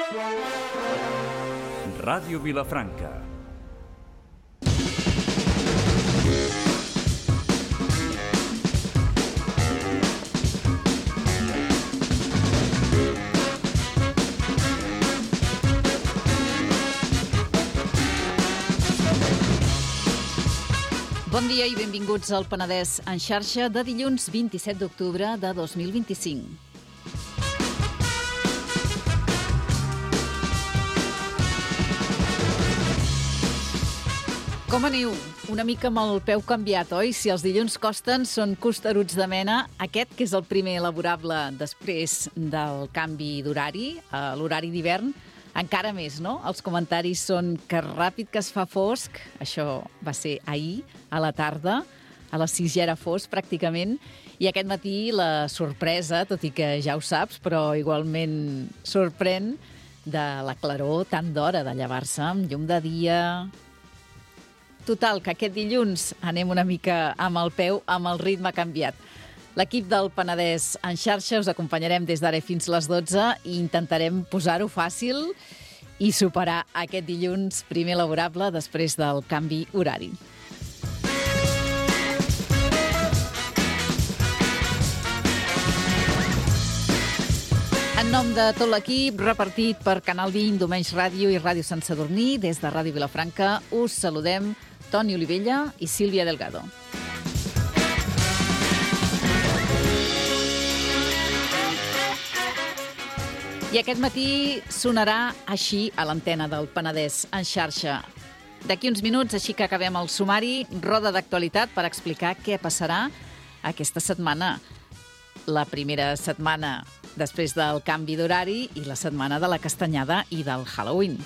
Ràdio Vilafranca. Bon dia i benvinguts al Penedès en xarxa de dilluns 27 d'octubre de 2025. Com aneu? Una mica amb el peu canviat, oi? Si els dilluns costen, són costeruts de mena. Aquest, que és el primer elaborable després del canvi d'horari, l'horari d'hivern, encara més, no? Els comentaris són que ràpid que es fa fosc. Això va ser ahir, a la tarda. A les 6 ja era fosc, pràcticament. I aquest matí la sorpresa, tot i que ja ho saps, però igualment sorprèn, de la claror tan d'hora de llevar-se amb llum de dia. Total, que aquest dilluns anem una mica amb el peu, amb el ritme canviat. L'equip del Penedès en xarxa us acompanyarem des d'ara fins les 12 i intentarem posar-ho fàcil i superar aquest dilluns primer laborable després del canvi horari. En nom de tot l'equip, repartit per Canal 20, Domenys Ràdio i Ràdio Sant Sadurní, des de Ràdio Vilafranca, us saludem Toni Olivella i Sílvia Delgado. I aquest matí sonarà així a l'antena del Penedès en xarxa. D'aquí uns minuts, així que acabem el sumari, roda d'actualitat per explicar què passarà aquesta setmana. La primera setmana després del canvi d'horari i la setmana de la castanyada i del Halloween.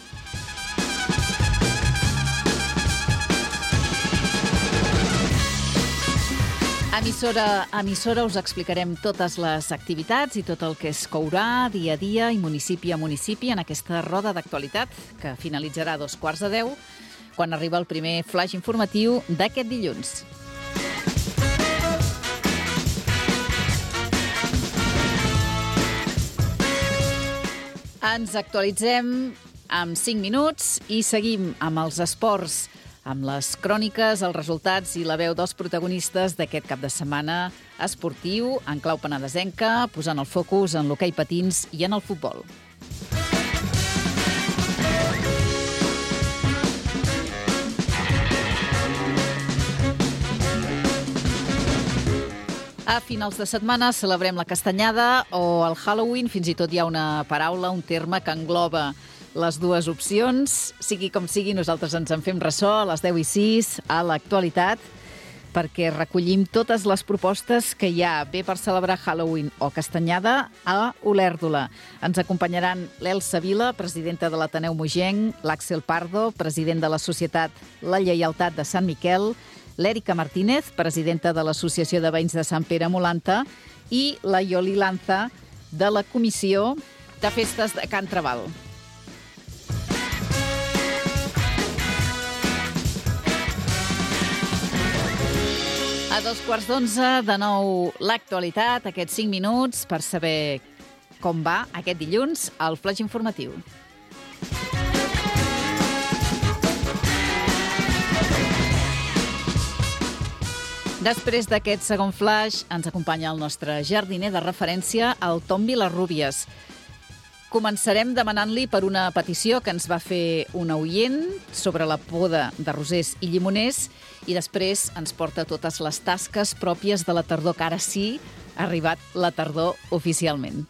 Emissora a emissora us explicarem totes les activitats i tot el que es courà dia a dia i municipi a municipi en aquesta roda d'actualitat que finalitzarà a 9:15, quan arriba el primer flash informatiu d'aquest dilluns. Ens actualitzem en 5 minuts i seguim amb els esports, amb les cròniques, els resultats i la veu dels protagonistes d'aquest cap de setmana esportiu en clau penedesenca, posant el focus en l'hoquei patins i en el futbol. A finals de setmana celebrem la castanyada o el Halloween, fins i tot hi ha una paraula, un terme que engloba les dues opcions. Sigui com sigui, nosaltres ens en fem ressò a les 10:06 a l'actualitat perquè recollim totes les propostes que hi ha bé per celebrar Halloween o castanyada a Olèrdola. Ens acompanyaran l'Elsa Vila, presidenta de l'Ateneu Mogenc, l'Àxel Pardo, president de la Societat La Lleialtat de Sant Miquel, l'Èrica Martínez, presidenta de l'Associació de Veïns de Sant Pere Molanta, i la Ioli Lanza, de la Comissió de Festes de Can Trabal. A 11:15, de nou l'actualitat, aquests 5 minuts per saber com va aquest dilluns al flash informatiu. Després d'aquest segon flash, ens acompanya el nostre jardiner de referència, el Tom Vilarrúbies. Començarem demanant-li per una petició que ens va fer un oient sobre la poda de rosers i llimoners i després ens porta totes les tasques pròpies de la tardor, que ara sí ha arribat la tardor oficialment.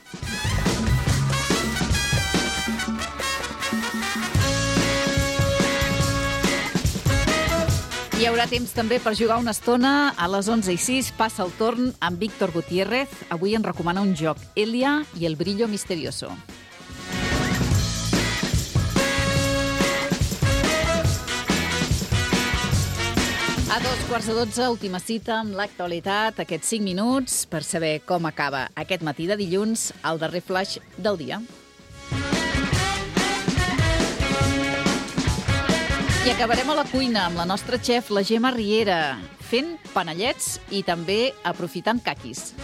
Hi haurà temps també per jugar una estona. A les 11:06 passa el torn amb Víctor Gutiérrez. Avui ens recomana un joc, Elia i el brillo misterioso. A 11:45, última cita amb l'actualitat, aquests 5 minuts per saber com acaba aquest matí de dilluns el darrer flash del dia. I acabarem a la cuina amb la nostra xef, la Gemma Riera, fent panellets i també aprofitant caquis.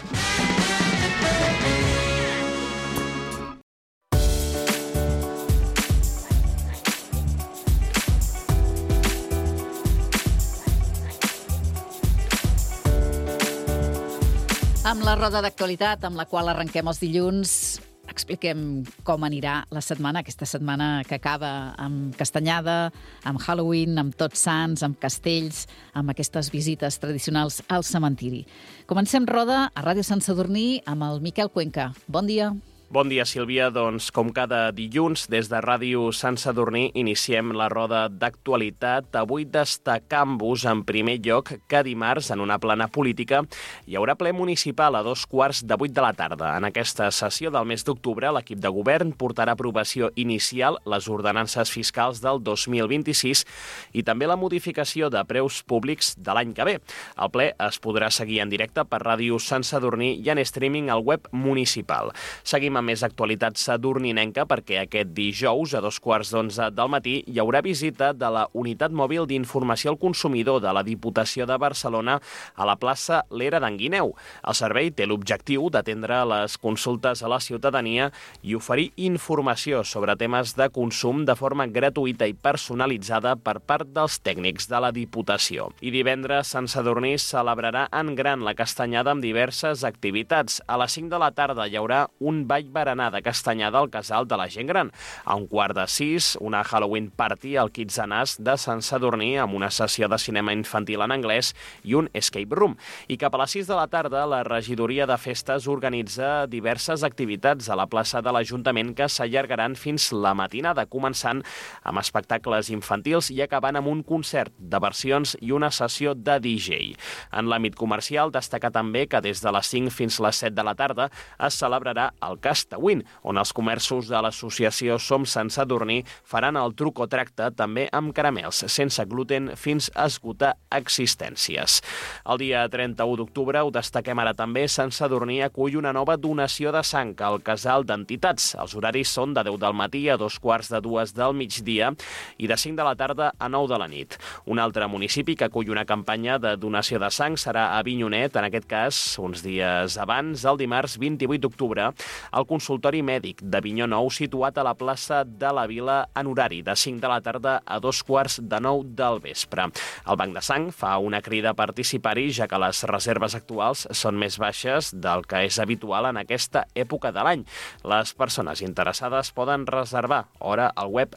Amb la roda d'actualitat, amb la qual arrenquem els dilluns, expliquem com anirà la setmana, aquesta setmana que acaba amb castanyada, amb Halloween, amb Tots Sants, amb castells, amb aquestes visites tradicionals al cementiri. Comencem roda a Ràdio Sant Sadurní amb el Miquel Cuenca. Bon dia. Bon dia, Sílvia. Doncs, com cada dilluns, des de Ràdio Sant Sadurní iniciem la roda d'actualitat. Avui destacant-vos, en primer lloc, que dimarts, en una plana política, hi haurà ple municipal a 7:15 de la tarda. En aquesta sessió del mes d'octubre, l'equip de govern portarà a aprovació inicial les ordenances fiscals del 2026 i també la modificació de preus públics de l'any que ve. El ple es podrà seguir en directe per Ràdio Sant Sadurní i en streaming al web municipal. Seguim amb més actualitat sadurninenca perquè aquest dijous, a 11:15 del matí, hi haurà visita de la Unitat Mòbil d'Informació al Consumidor de la Diputació de Barcelona a la plaça L'Era d'en Guineu. El servei té l'objectiu d'atendre les consultes a la ciutadania i oferir informació sobre temes de consum de forma gratuïta i personalitzada per part dels tècnics de la Diputació. I divendres, Sant Sadurní celebrarà en gran la castanyada amb diverses activitats. A les 5 de la tarda hi haurà un ball berenar de castanyada al Casal de la Gent Gran. A 5:15, una Halloween party al Kitsanàs de Sant Sadurní amb una sessió de cinema infantil en anglès i un escape room. I cap a les 6 de la tarda, la regidoria de festes organitza diverses activitats a la plaça de l'Ajuntament que s'allargaran fins la matinada, començant amb espectacles infantils i acabant amb un concert de versions i una sessió de DJ. En l'àmbit comercial, destaca també que des de les 5 fins les 7 de la tarda es celebrarà el Castawin, on els comerços de l'associació Som Sant Sadurní faran el truc o tracte també amb caramels sense gluten fins a esgotar existències. El dia 31 d'octubre, ho destaquem ara també, Sant Sadurní acull una nova donació de sang al Casal d'Entitats. Els horaris són de 10 del matí a 2:15 del migdia i de 5 de la tarda a 9 de la nit. Un altre municipi que acull una campanya de donació de sang serà Avinyonet, en aquest cas, uns dies abans, el dimarts 28 d'octubre, al consultori mèdic d'Avinyó Nou, situat a la plaça de la Vila en horari de 5 de la tarda a 8:45 del vespre. El Banc de Sang fa una crida a participar-hi, ja que les reserves actuals són més baixes del que és habitual en aquesta època de l'any. Les persones interessades poden reservar hora al web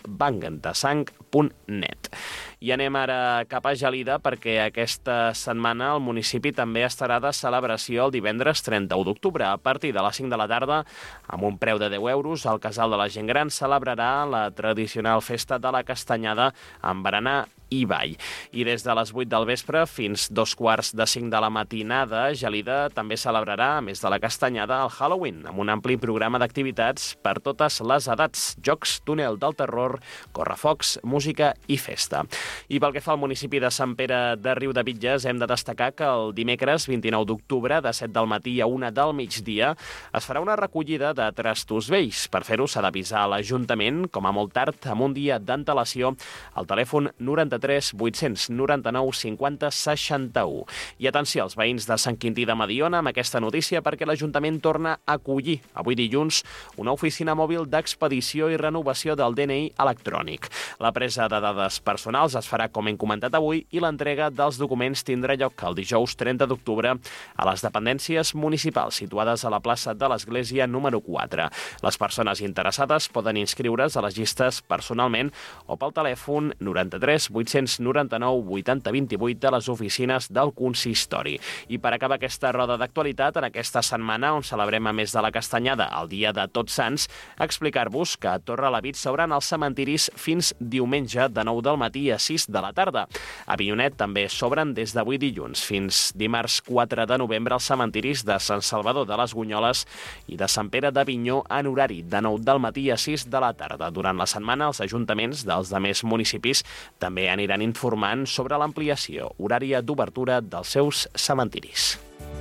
bancdesang.net. I anem ara cap a Gelida perquè aquesta setmana el municipi també estarà de celebració el divendres 31 d'octubre. A partir de les 5 de la tarda, amb un preu de 10 euros, el Casal de la Gent Gran celebrarà la tradicional festa de la castanyada amb berenar i ball. I des de les 8 del vespre fins 4:45 de la matinada, Gelida també celebrarà, a més de la castanyada, el Halloween, amb un ampli programa d'activitats per totes les edats: jocs, túnel del terror, correfocs, música i festa. I pel que fa al municipi de Sant Pere de Riudebitlles, hem de destacar que el dimecres 29 d'octubre, de 7 del matí a 1 del migdia, es farà una recollida de trastos vells. Per fer-ho s'ha d'avisar a l'Ajuntament, com a molt tard, amb un dia d'antelació, al telèfon 93 899 50 61. I atenció als veïns de Sant Quintí de Mediona amb aquesta notícia perquè l'Ajuntament torna a acollir avui dilluns una oficina mòbil d'expedició i renovació del DNI electrònic. La presa de dades personals es farà com hem comentat avui i l'entrega dels documents tindrà lloc el dijous 30 d'octubre a les dependències municipals situades a la plaça de l'Església número 4. Les persones interessades poden inscriure's a les llistes personalment o pel telèfon 93 899 80 28 de les oficines del consistori. I per acabar aquesta roda d'actualitat, en aquesta setmana on celebrem, a més de la castanyada, el dia de Tots Sants, explicar-vos que a Torrelavit s'obren els cementiris fins diumenge de 9 del matí a 6 de la tarda. A Avinyonet també s'obren des d'avui dilluns fins dimarts 4 de novembre els cementiris de Sant Salvador de les Gunyoles i de Sant Pere d'Avinyó en horari de 9 del matí a 6 de la tarda. Durant la setmana, els ajuntaments dels demés municipis també aniran informant sobre l'ampliació horària d'obertura dels seus cementiris.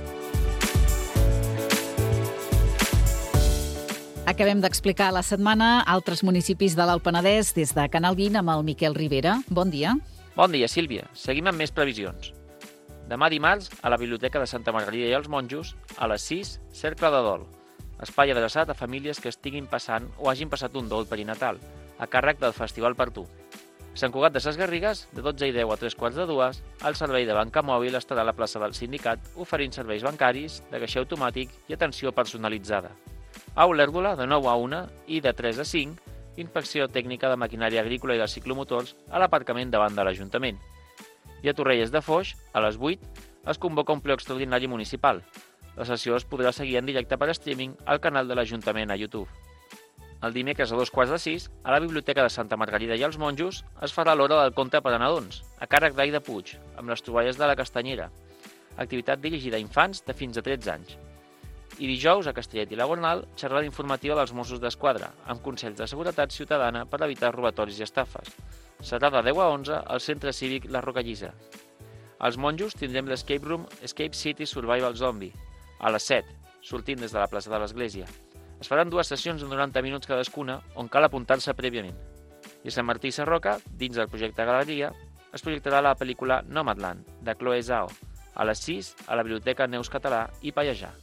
Acabem d'explicar la setmana altres municipis de l'Alt Penedès des de Canal 20 amb el Miquel Rivera. Bon dia. Bon dia, Sílvia. Seguim amb més previsions. Demà dimarts, a la Biblioteca de Santa Margarida i els Monjos, a les 6, Cercle de Dol. Espai adreçat a famílies que estiguin passant o hagin passat un dol perinatal, a càrrec del Festival Per Tu. Sant Cugat de Ses Garrigues, de 12:10 a 3:15, el servei de banca mòbil estarà a la plaça del Sindicat oferint serveis bancaris, de caixer automàtic i atenció personalitzada. A Olèrdola, de 9 a 1 i de 3 a 5, inspecció tècnica de maquinària agrícola i de ciclomotors a l'aparcament davant de l'Ajuntament. I a Torrelles de Foix, a les 8, es convoca un ple extraordinari municipal. La sessió es podrà seguir en directe per streaming al canal de l'Ajuntament a YouTube. El dimecres a 5:15, a la Biblioteca de Santa Margarida i els Monjos, es farà l'hora del conte per a nadons, a càrrec d'Aida Puig, amb les troballes de la Castanyera, activitat dirigida a infants de fins a 13 anys. I dijous, a Castellet i la Gornal, xerrada informativa dels Mossos d'Esquadra, amb consells de seguretat ciutadana per evitar robatoris i estafes. Serà de 10 a 11 al Centre Cívic La Rocallissa. Als Monjos tindrem l'Escape Room Escape City Survival Zombie, a les 7, sortint des de la plaça de l'Església. Es faran 2 sessions de 90 minuts cadascuna, on cal apuntar-se prèviament. I a Sant Martí Sarroca, dins del projecte Galeria, es projectarà la pel·lícula Nomadland, de Chloe Zhao, a les 6 a la Biblioteca Neus Català i Pallejà.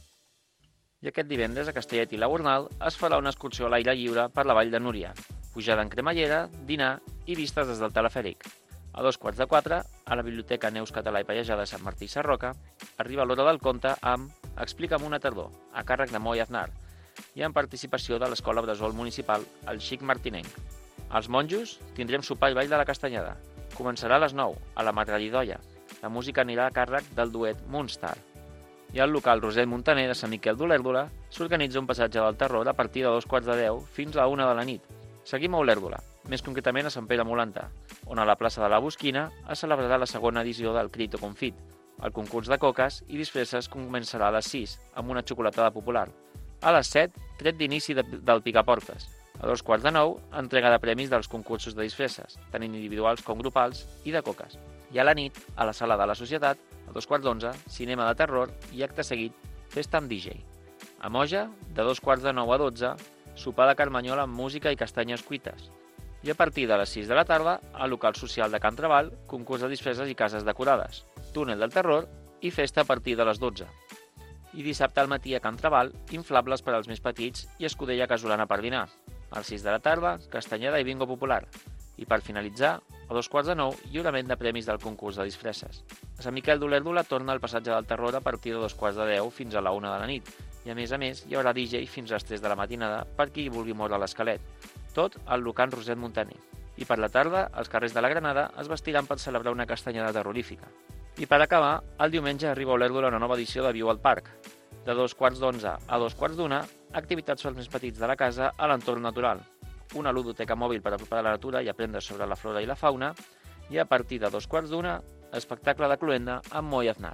I aquest divendres, a Castellet i la Gornal, es farà una excursió a l'aire lliure per la Vall de Núria, pujada en cremallera, dinar i vistes des del telefèric. A 3:15, a la Biblioteca Neus Català i Pallejà de Sant Martí Sarroca, arriba l'hora del conte amb Explica'm una tardor, a càrrec de Moi Aznar, i en participació de l'Escola Bressol Municipal, el Xic Martinenc. Als Monjos tindrem sopar i ball de la Castanyada. Començarà a les 9, a la Margaridoia. La música anirà a càrrec del duet Moonstar. I al local Roser Montaner de Sant Miquel d'Olèrdola s'organitza un passatge del terror a partir de 2:15 fins a 1 de la nit. Seguim a Olèrdola, més concretament a Sant Pere Molanta, on a la plaça de la Bosquina es celebrarà la segona edició del Crito Confit. El concurs de coques i disfresses començarà a les 6, amb una xocolatada popular. A les 7, tret d'inici del Picaportes. A 2:15, entrega de premis dels concursos de disfresses, tant individuals com grupals, i de coques. I a la nit, a la Sala de la Societat, a 2:15, cinema de terror i acte seguit, festa amb DJ. A Moja, de 2:15 a 12, sopar de carmanyola amb música i castanyes cuites. I a partir de les 6 de la tarda, al local social de Can Trabal, concurs de disfresses i cases decorades, túnel del terror i festa a partir de les 12. I dissabte al matí a Can Trabal, inflables per als més petits i escudella casolana per dinar. A les 6 de la tarda, castanyada i bingo popular. I per finalitzar, a 2:15, lliurament de premis del concurs de disfresses. A Sant Miquel d'Olèrdola torna el passatge del terror a partir de 2:10 fins a la 1 de la nit. I a més, hi haurà DJ fins a les 3 de la matinada per qui vulgui moure l'esquelet. Tot al local Roser Montaner. I per la tarda, els carrers de la Granada es vestiran per celebrar una castanyada terrorífica. I per acabar, el diumenge arriba a Olèrdola una nova edició de Viu al Parc. De 2:15 a 2:15, activitats pels més petits de la casa a l'entorn natural. Una ludoteca mòbil per apropar la natura i aprendre sobre la flora i la fauna. I a partir de 2:15, espectacle de cloenda amb Moi Aznar.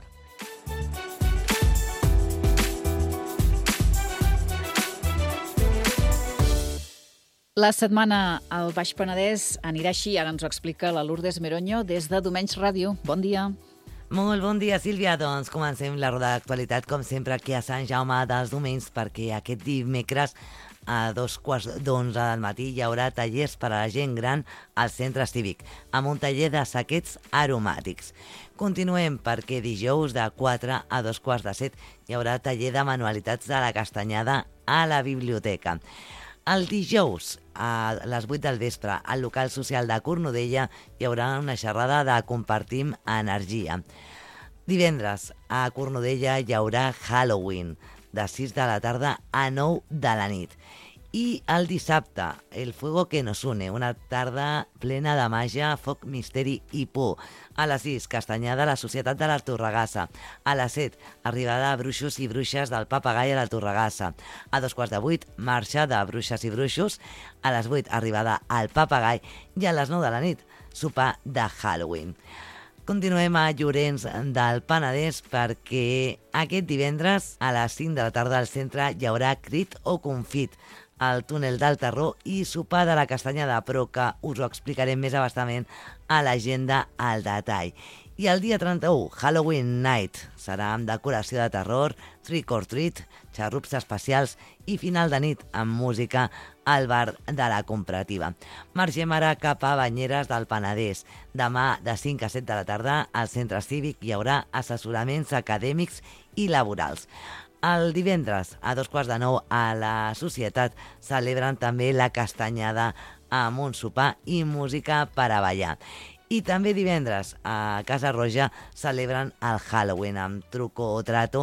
La setmana al Baix Penedès anirà així, ara ens ho explica la Lourdes Meroño des de Domenys Ràdio. Bon dia. Molt bon dia, Sílvia. Doncs comencem la roda d'actualitat, com sempre, aquí a Sant Jaume dels Domenys, perquè aquest dimecres a 2:15 del matí hi haurà tallers per a la gent gran al centre cívic, amb un taller de saquets aromàtics. Continuem perquè dijous de 4 a 2:15 hi haurà taller de manualitats de la Castanyada a la biblioteca. El dijous, a les 8 del vespre, al local social de Cornudella hi haurà una xerrada de Compartim Energia. Divendres, a Cornudella hi haurà Halloween, de 6 de la tarda a 9 de la nit. I el dissabte, El Fuego que nos une, una tarda plena de màgia, foc, misteri i por. A les 6, Castanyada a la Societat de la Torregassa. A les 7, arribada de bruixos i bruixes del Papagai a la Torregassa. A 7:15, marxa de bruixes i bruixos. A les 8, arribada al Papagai. I a les 9 de la nit, sopar de Halloween. Continuem a Llorenç del Penedès perquè aquest divendres a les 5 de la tarda al centre hi haurà Crit o Confit, al túnel del Terror i sopar de la Castanyada, però que us ho explicarem més abastament a l'agenda al detall. I el dia 31, Halloween Night, serà amb decoració de terror, trick or treat, xarrups especials i final de nit amb música al bar de la Comparativa. Marxem ara cap a Banyeres del Penedès. Demà de 5 a 7 de la tarda al centre cívic hi haurà assessoraments acadèmics i laborals. El divendres, a 8:45 a la Societat, celebren també la Castanyada amb un sopar i música per a ballar. I també divendres a Casa Roja celebren el Halloween amb truco o trato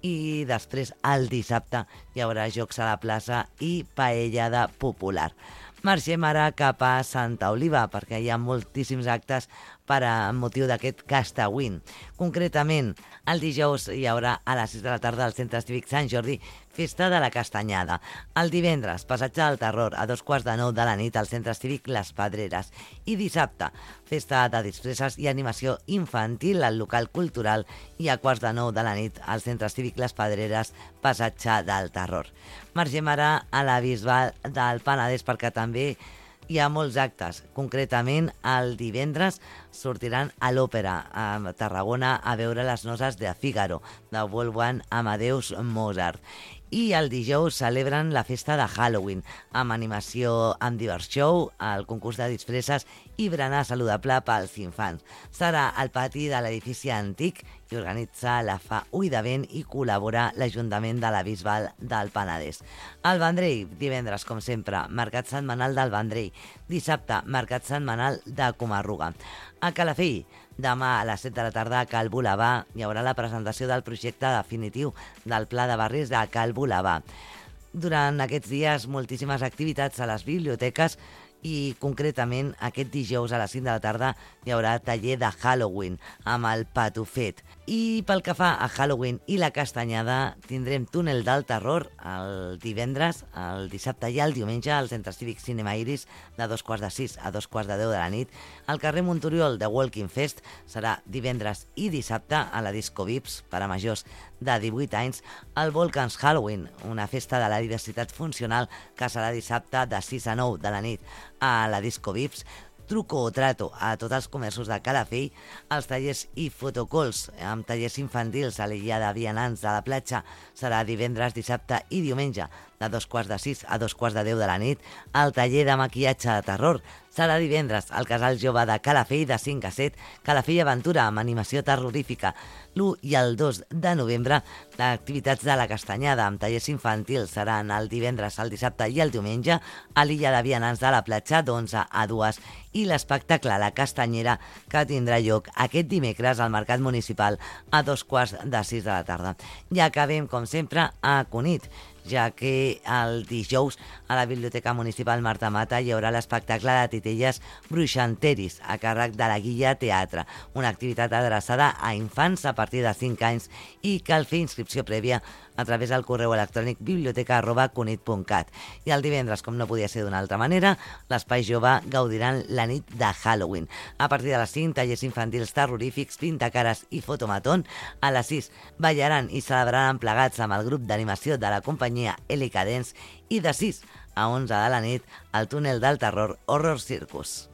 i després el dissabte hi haurà jocs a la plaça i paellada popular. Marxem ara cap a Santa Oliva perquè hi ha moltíssims actes amb motiu d'aquest Castawin. Concretament, el dijous hi haurà a les 6 de la tarda al Centre Cívic Sant Jordi Festa de la Castanyada. El divendres, passatge del terror a 8:45 de la nit al Centre Cívic Les Pedreres. I dissabte, festa de disfresses i animació infantil al local cultural i a 8:45 de la nit al Centre Cívic Les Pedreres, passatge del terror. Marxem ara a la Bisbal del Penedès perquè també hi ha molts actes. Concretament, el divendres sortiran a l'Òpera a Tarragona a veure les noces de Fígaro, de Wolfgang Amadeus Mozart. I el dijous celebren la festa de Halloween, amb animació amb diversió, el concurs de disfresses i berenar saludable pels infants. Serà al pati de l'edifici antic i organitza la Fa Ull de Vent i col·labora l'Ajuntament de la Bisbal del Penedès. Al Vendrell, divendres, com sempre, mercat setmanal del Vendrell. Dissabte, mercat setmanal de Comarruga. A Calafell, demà a les 7 de la tarda a Cal Volevà hi haurà la presentació del projecte definitiu del Pla de Barris de Cal Volevà. Durant aquests dies, moltíssimes activitats a les biblioteques i concretament aquest dijous a les 5 de la tarda hi haurà taller de Halloween amb el Patufet. I pel que fa a Halloween i la castanyada, tindrem túnel del terror el divendres, el dissabte i el diumenge al Centre Cívic Cinema Iris de 2:45 a 2:10 de la nit. Al carrer Monturiol de Walking Fest serà divendres i dissabte a la Disco Vips per a majors de 18 anys, el Volcans Halloween, una festa de la diversitat funcional que serà dissabte de 6 a 9 de la nit a la Disco Vips. Truco o trato a tots els comerços de Calafell, els tallers i fotocalls amb tallers infantils a l'illa de Vianants de la platja serà divendres, dissabte i diumenge de 2:45 a 2:10 de la nit. El taller de maquillatge de terror serà divendres al Casal Jove de Calafell de 5 a 7, Calafell Aventura amb animació terrorífica. L'1 i el 2 de novembre, les activitats de la castanyada amb tallers infantils seran el divendres, el dissabte i el diumenge a l'illa de Vianants de la platja d'11 a 2 i l'espectacle La Castanyera que tindrà lloc aquest dimecres al Mercat Municipal a 5:45 de la tarda. I acabem, com sempre, a Cunit, ja que el dijous a la Biblioteca Municipal Marta Mata hi haurà l'espectacle de titelles Bruixanteris a càrrec de la Guilla Teatre, una activitat adreçada a infants a partir de 5 anys i cal fer inscripció prèvia a través del correu electrònic biblioteca@cunit.cat. I el divendres, com no podia ser d'una altra manera, l'Espai Jove gaudiran la nit de Halloween. A partir de les 5, tallers infantils terrorífics, pintacares i fotomatón. A les 6, ballaran i celebraran plegats amb el grup d'animació de la companyia Helica Dance i de 6 a 11 de la nit al túnel del terror Horror Circus.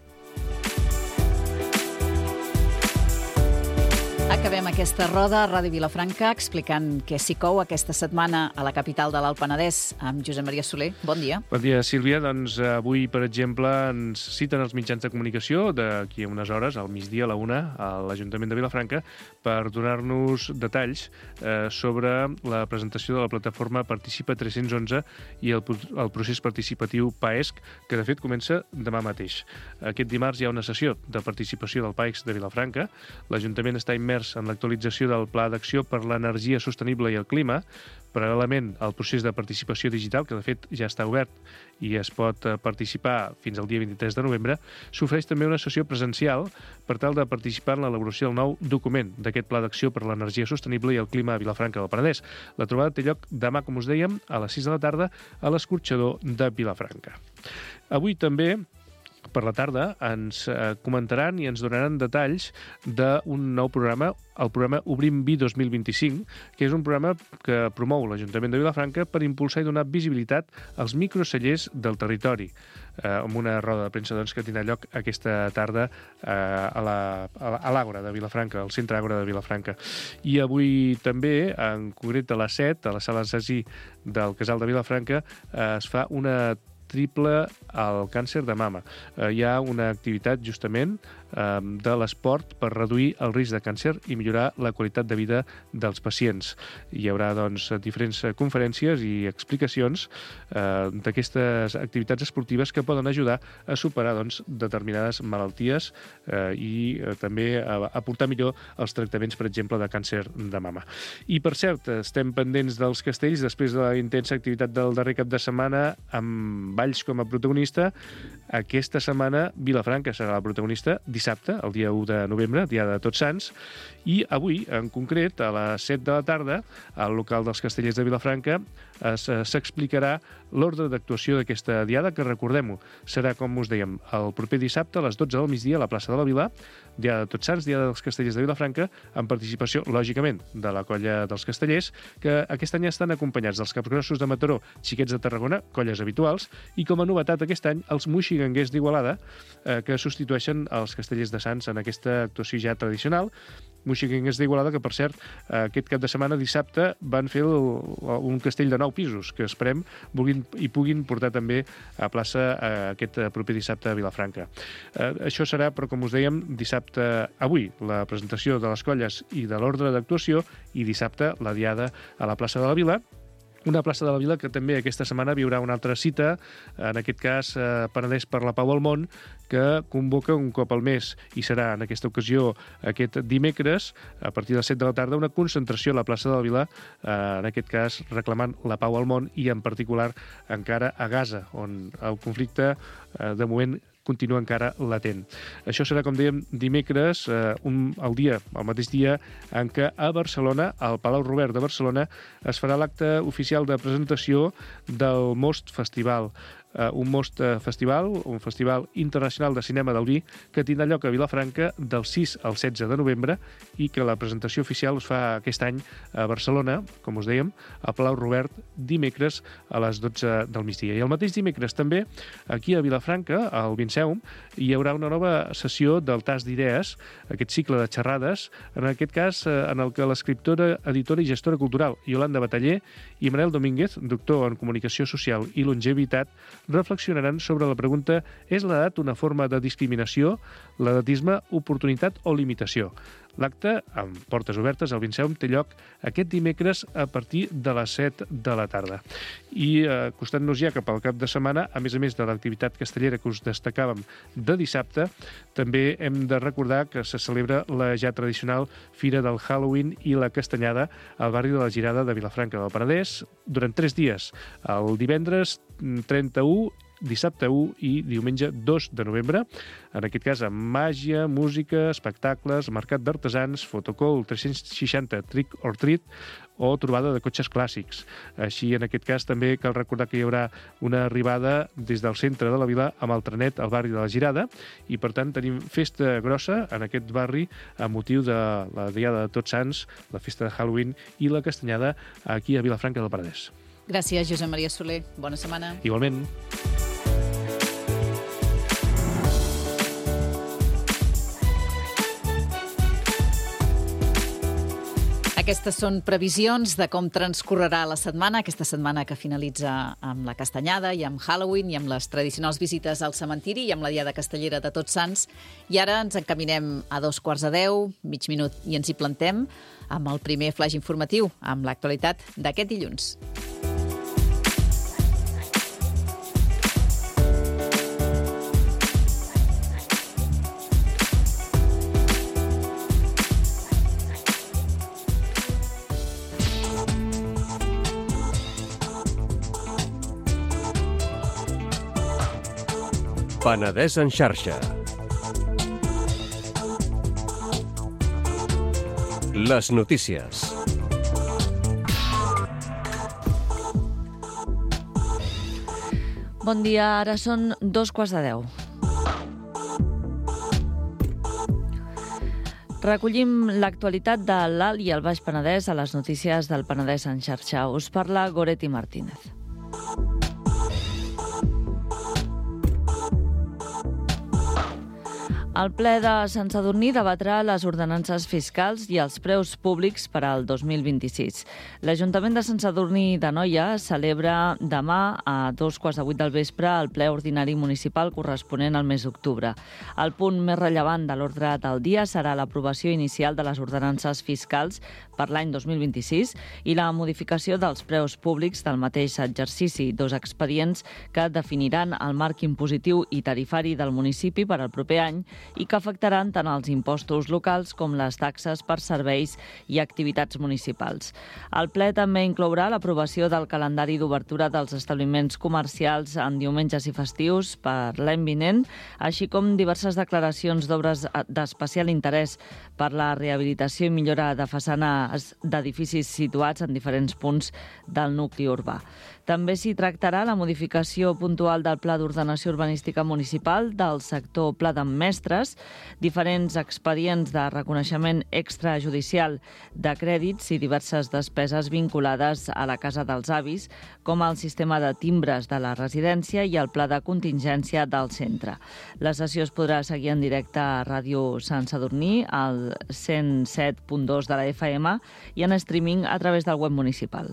Acabem aquesta roda a Ràdio Vilafranca explicant què s'hi cou aquesta setmana a la capital de l'Alt Penedès amb Josep Maria Soler. Bon dia. Bon dia, Sílvia. Doncs avui, per exemple, ens citen els mitjans de comunicació d'aquí a unes hores, al migdia, a la 1, a l'Ajuntament de Vilafranca, per donar-nos detalls sobre la presentació de la plataforma Participa 311 i el procés participatiu PAESC, que de fet comença demà mateix. Aquest dimarts hi ha una sessió de participació del PAESC de Vilafranca. L'Ajuntament està immers en l'actualització del Pla d'Acció per l'Energia Sostenible i el Clima. Paral·lelament al procés de participació digital, que de fet ja està obert i es pot participar fins al dia 23 de novembre, s'ofereix també una sessió presencial per tal de participar en l'elaboració del nou document d'aquest Pla d'Acció per l'Energia Sostenible i el Clima a Vilafranca del Penedès. La trobada té lloc demà, com us dèiem, a les 6 de la tarda a l'Escorxador de Vilafranca. Avui també, per la tarda, ens comentaran i ens donaran detalls d'un nou programa, el programa Obrim Vi 2025, que és un programa que promou l'Ajuntament de Vilafranca per impulsar i donar visibilitat als microcellers del territori, amb una roda de premsa que tindrà lloc aquesta tarda a l'Àgora de Vilafranca, al Centre Àgora de Vilafranca. I avui també, en concret a les 7, a la sala Zasí del Casal de Vilafranca, es fa una triple al càncer de mama. Hi ha una activitat justament de l'esport per reduir el risc de càncer i millorar la qualitat de vida dels pacients. Hi haurà doncs, diferents conferències i explicacions d'aquestes activitats esportives que poden ajudar a superar doncs, determinades malalties i també a portar millor els tractaments, per exemple, de càncer de mama. I, per cert, estem pendents dels castells després de la intensa activitat del darrer cap de setmana amb Valls com a protagonista. Aquesta setmana Vilafranca serà la protagonista dissabte, el dia 1 de novembre, dia de Tots Sants, i avui, en concret, a les 7 de la tarda, al local dels Castellers de Vilafranca, s'explicarà l'ordre d'actuació d'aquesta diada, que, recordem-ho, serà, com us dèiem, el proper dissabte a les 12 del migdia a la plaça de la Vila, dia de Tots Sants, dia dels Castellers de Vilafranca, amb participació, lògicament, de la colla dels Castellers, que aquest any estan acompanyats dels Capgrossos de Mataró, Xiquets de Tarragona, colles habituals, i com a novetat aquest any, els Moixiganguers d'Igualada, que substitueixen els Castellers de Sants en aquesta actuació ja tradicional. Moixiganguers d'Igualada, que, per cert, aquest cap de setmana, dissabte, van fer un castell de 9 pisos, que esperem puguin portar també a plaça aquest proper dissabte a Vilafranca. Això serà, però, com us dèiem, dissabte avui, la presentació de les colles i de l'ordre d'actuació, i dissabte la diada a la plaça de la Vila. Una plaça de la Vila que també aquesta setmana viurà una altra cita, en aquest cas Penedès per la Pau al Món, que convoca un cop al mes, i serà en aquesta ocasió aquest dimecres, a partir de les 7 de la tarda, una concentració a la plaça de la Vila, en aquest cas reclamant la pau al món i en particular encara a Gaza, on el conflicte de moment continua encara latent. Això serà, com dèiem, dimecres, el mateix dia en què a Barcelona, al Palau Robert de Barcelona, es farà l'acte oficial de presentació del Most Festival. Un Most Festival, un festival internacional de cinema del vi, que tindrà lloc a Vilafranca del 6 al 16 de novembre i que la presentació oficial es fa aquest any a Barcelona, com us dèiem, a Palau Robert, dimecres a les 12 del migdia. I el mateix dimecres també, aquí a Vilafranca, al Vinceum, hi haurà una nova sessió del Tas d'Idees, aquest cicle de xerrades, en aquest cas en el que l'escriptora, editora i gestora cultural Iolanda Bataller i Manel Domínguez, doctor en Comunicació Social i Longevitat, reflexionaran sobre la pregunta: és l'edat una forma de discriminació, l'edatisme oportunitat o limitació? L'acte, amb portes obertes al Vinceum, té lloc aquest dimecres a partir de les 7 de la tarda. I acostant-nos ja cap al cap de setmana, a més de l'activitat castellera que us destacàvem de dissabte, també hem de recordar que se celebra la ja tradicional Fira del Halloween i la Castanyada al barri de la Girada de Vilafranca del Penedès durant 3 dies, el divendres 31, dissabte 1 i diumenge 2 de novembre. En aquest cas, amb màgia, música, espectacles, mercat d'artesans, fotocall 360 Trick or Treat o trobada de cotxes clàssics. Així, en aquest cas, també cal recordar que hi haurà una arribada des del centre de la vila amb el trenet al barri de la Girada i, per tant, tenim festa grossa en aquest barri amb motiu de la Diada de Tots Sants, la festa de Halloween i la Castanyada aquí a Vilafranca del Penedès. Gràcies, Josep Maria Soler. Bona setmana. Igualment. Aquestes són previsions de com transcorrerà la setmana, aquesta setmana que finalitza amb la Castanyada i amb Halloween i amb les tradicionals visites al cementiri i amb la Diada Castellera de Tots Sants. I ara ens encaminem a 9:45, mig minut, i ens hi plantem amb el primer flaix informatiu, amb l'actualitat d'aquest dilluns. Penedès en xarxa. Les notícies. Bon dia, ara són 9:45. Recollim l'actualitat de l'Alt i el Baix Penedès a les notícies del Penedès en xarxa. Us parla Goretti Martínez. El ple de Sant Sadurní debatrà les ordenances fiscals i els preus públics per al 2026. L'Ajuntament de Sant Sadurní d'Anoia celebra demà a 7:15 del vespre el ple ordinari municipal corresponent al mes d'octubre. El punt més rellevant de l'ordre del dia serà l'aprovació inicial de les ordenances fiscals per l'any 2026 i la modificació dels preus públics del mateix exercici, dos expedients que definiran el marc impositiu i tarifari del municipi per al proper any i que afectaran tant els impostos locals com les taxes per serveis i activitats municipals. El ple també inclourà l'aprovació del calendari d'obertura dels establiments comercials en diumenges i festius per l'any vinent, així com diverses declaracions d'obres d'especial interès per la rehabilitació i millora de façanes d'edificis situats en diferents punts del nucli urbà. També s'hi tractarà la modificació puntual del Pla d'Ordenació Urbanística Municipal del sector Pla d'Emmestres, diferents expedients de reconeixement extrajudicial de crèdits i diverses despeses vinculades a la Casa dels Avis, com el sistema de timbres de la residència i el pla de contingència del centre. La sessió es podrà seguir en directe a Ràdio Sant Sadurní, al 107.2 de la FM i en streaming a través del web municipal.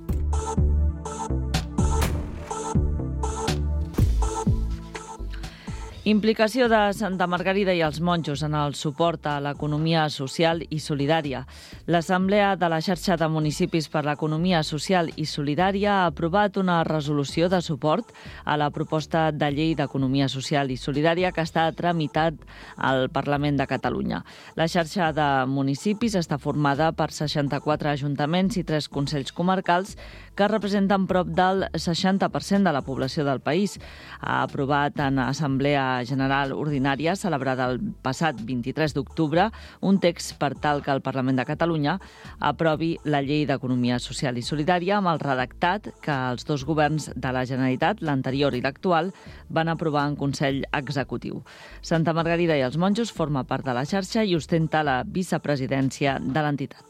Implicació de Santa Margarida i els monjos en el suport a l'economia social i solidària. L'Assemblea de la Xarxa de Municipis per l'Economia Social i Solidària ha aprovat una resolució de suport a la proposta de llei d'economia social i solidària que està tramitat al Parlament de Catalunya. La xarxa de municipis està formada per 64 ajuntaments i 3 consells comarcals que representen prop del 60% de la població del país. Ha aprovat en Assemblea General Ordinària, celebrada el passat 23 d'octubre, un text per tal que el Parlament de Catalunya aprovi la llei d'economia social i solidària amb el redactat que els dos governs de la Generalitat, l'anterior i l'actual, van aprovar en Consell Executiu. Santa Margarida i els monjos forma part de la xarxa i ostenta la vicepresidència de l'entitat.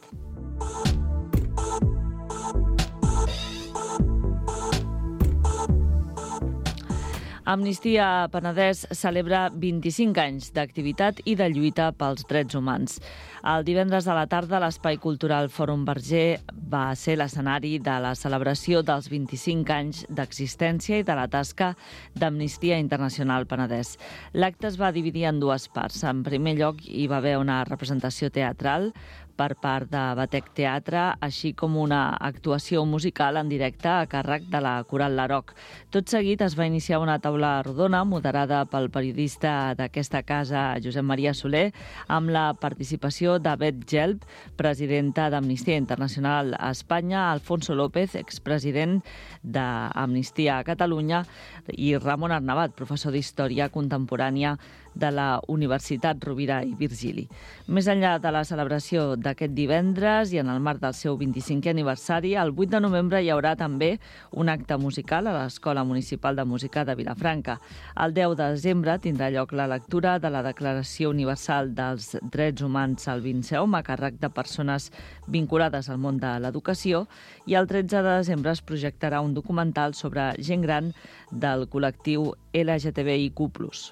Amnistia Penedès celebra 25 anys d'activitat i de lluita pels drets humans. El divendres a la tarda, l'Espai Cultural Fòrum Verger va ser l'escenari de la celebració dels 25 anys d'existència i de la tasca d'Amnistia Internacional Penedès. L'acte es va dividir en dues parts. En primer lloc, hi va haver una representació teatral per part de Batec Teatre, així com una actuació musical en directe a càrrec de la Coral Laroc. Tot seguit es va iniciar una taula rodona moderada pel periodista d'aquesta casa, Josep Maria Soler, amb la participació de Bet Gelb, presidenta d'Amnistia Internacional a Espanya, Alfonso López, expresident d'Amnistia a Catalunya, i Ramon Arnabat, professor d'Història Contemporània de la Universitat Rovira i Virgili. Més enllà de la celebració d'aquest divendres i en el marc del seu 25è aniversari, el 8 de novembre hi haurà també un acte musical a l'Escola Municipal de Música de Vilafranca. El 10 de desembre tindrà lloc la lectura de la Declaració Universal dels Drets Humans al Vinceom a càrrec de persones vinculades al món de l'educació i el 13 de desembre es projectarà un documental sobre gent gran del col·lectiu LGTBIQ+.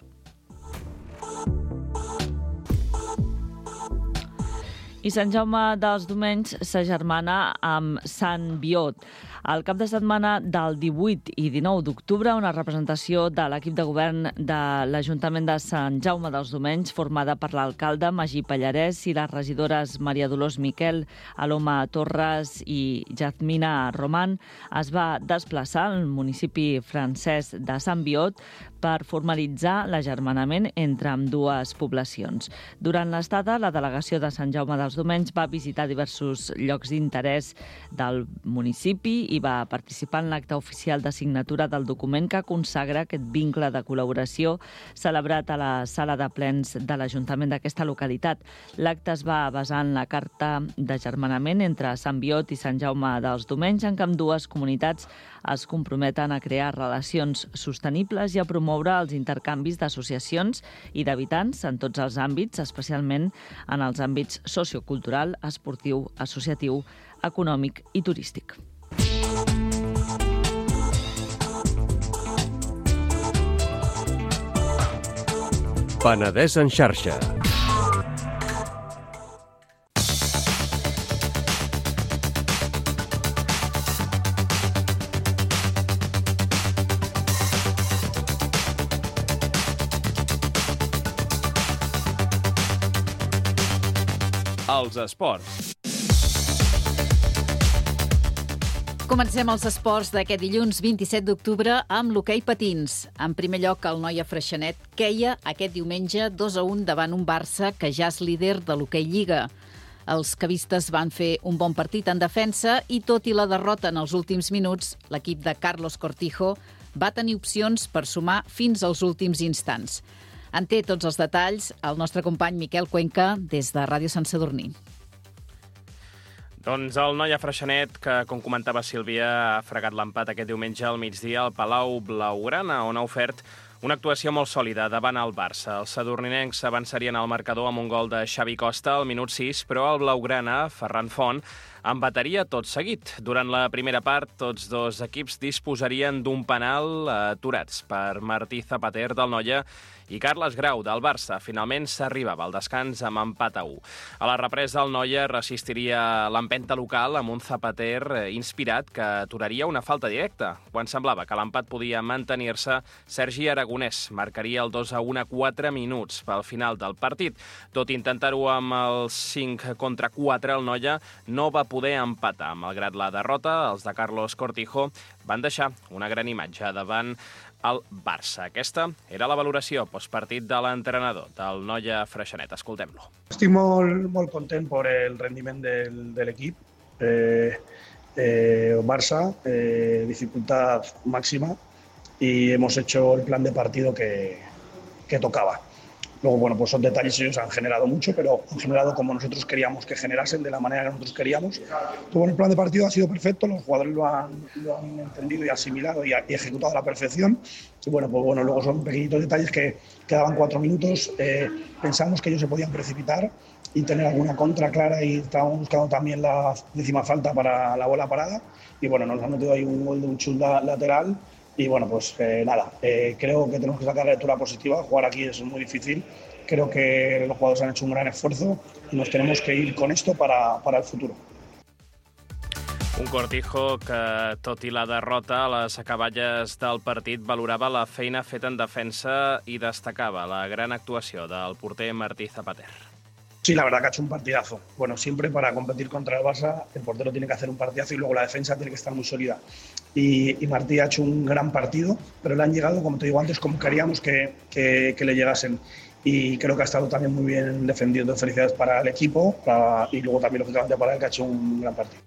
I Sant Jaume dels Domenys s'agermana amb Sant Biot. Al cap de setmana del 18 i 19 d'octubre, una representació de l'equip de govern de l'Ajuntament de Sant Jaume dels Domenys, formada per l'alcalde Magí Pallarès i les regidores Maria Dolors Miquel, Aloma Torres i Jazmina Roman, es va desplaçar al municipi francès de Sant Biot per formalitzar l'agermanament entre ambdues poblacions. Durant l'estada, la delegació de Sant Jaume dels Domenys va visitar diversos llocs d'interès del municipi i va participar en l'acte oficial de signatura del document que consagra aquest vincle de col·laboració celebrat a la sala de plens de l'Ajuntament d'aquesta localitat. L'acte es va basar en la carta d'agermanament entre Sant Biot i Sant Jaume dels Domenys, en què ambdues comunitats es comprometen a crear relacions sostenibles i a promoure els intercanvis d'associacions i d'habitants en tots els àmbits, especialment en els àmbits sociocultural, esportiu, associatiu, econòmic i turístic. Penedès en xarxa. Els esports. Comencem els esports d'aquest dilluns 27 d'octubre amb l'hoquei patins. En primer lloc, el Noia Freixenet queia aquest diumenge 2-1 davant un Barça que ja és líder de l'hoquei Lliga. Els cavistes van fer un bon partit en defensa i, tot i la derrota en els últims minuts, l'equip de Carlos Cortijo va tenir opcions per sumar fins als últims instants. En té tots els detalls el nostre company Miquel Cuenca des de Ràdio Sant Sadurní. Doncs el Noia Freixenet, que, com comentava Sílvia, ha fregat l'empat aquest diumenge al migdia al Palau Blaugrana, on ha ofert una actuació molt sòlida davant el Barça. Els sadurninencs avançarien al marcador amb un gol de Xavi Costa al minut 6, però el Blaugrana, Ferran Font, empataria tot seguit. Durant la primera part, tots dos equips disposarien d'un penal aturats per Martí Zapater del Noia i Carles Grau del Barça. Finalment s'arribava al descans amb empat a 1. A la represa, el Noia resistiria l'empenta local amb un Zapater inspirat que aturaria una falta directa. Quan semblava que l'empat podia mantenir-se, Sergi Aragonès marcaria el 2-1 a 4 minuts pel final del partit. Tot intentar-ho amb els 5 contra 4, el Noia no va poder empatar. Malgrat la derrota, els de Carlos Cortijo van deixar una gran imatge davant el Barça. Aquesta era la valoració postpartit de l'entrenador del Noia Freixenet. Escoltem-lo. Estic molt content per el rendiment de l'equip. Barça, dificultad máxima y hemos hecho el plan de partido que tocaba. Luego, bueno, pues son detalles, ellos han generado mucho, pero han generado como nosotros queríamos que generasen, de la manera que nosotros queríamos. Todo el plan de partido ha sido perfecto, los jugadores lo han entendido y asimilado y ejecutado a la perfección. Y bueno, pues bueno, luego son pequeñitos detalles que quedaban 4 minutos. Pensamos que ellos se podían precipitar y tener alguna contra clara y estábamos buscando también la 10ª falta para la bola parada. Y bueno, nos han metido ahí un gol de un chut lateral. Y bueno, pues nada, creo que tenemos que sacar la lectura positiva. Jugar aquí es muy difícil. Creo que los jugadores han hecho un gran esfuerzo y nos tenemos que ir con esto para el futuro. Un Cortijo que, tot i la derrota a les acaballes del partit, valorava la feina feta en defensa i destacava la gran actuació del porter Martí Zapater. Sí, la verdad que ha hecho un partidazo. Bueno, siempre para competir contra el Barça, el portero tiene que hacer un partidazo y luego la defensa tiene que estar muy sólida. Y Martí ha hecho un gran partido, pero le han llegado, como te digo antes, como queríamos que le llegasen. Y creo que ha estado también muy bien defendiendo. Felicidades para el equipo y luego también, lógicamente, para él, que ha hecho un gran partido.